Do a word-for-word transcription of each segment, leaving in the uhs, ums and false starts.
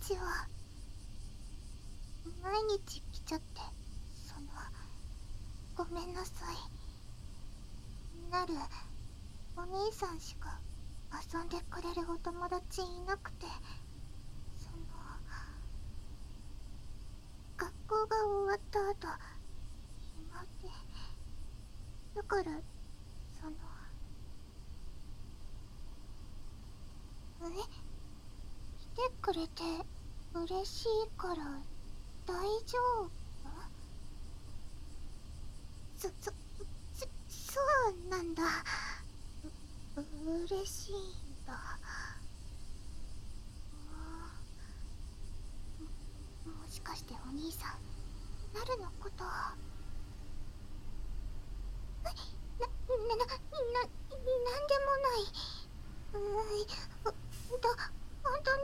ちは。毎日来ちゃって、その、ごめんなさい。なる、お兄さんしか遊んでくれるお友達いなくて、その、学校が終わった後、暇で、だから、その、え、来てくれて嬉しいから大丈夫？そ、そ、そ、そうなんだ。う、嬉しいんだ。も、もしかしてお兄さん、なるのこと、な、な、な、な、なんでもない。うーん、ほ、だ、本当に。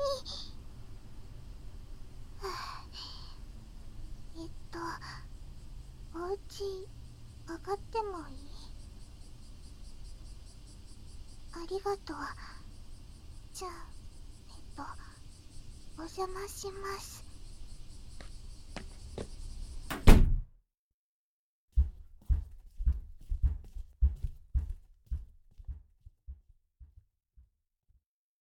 はあ、えっと、お家、上がってもいい？ありがとう。じゃあ、えっと、お邪魔します。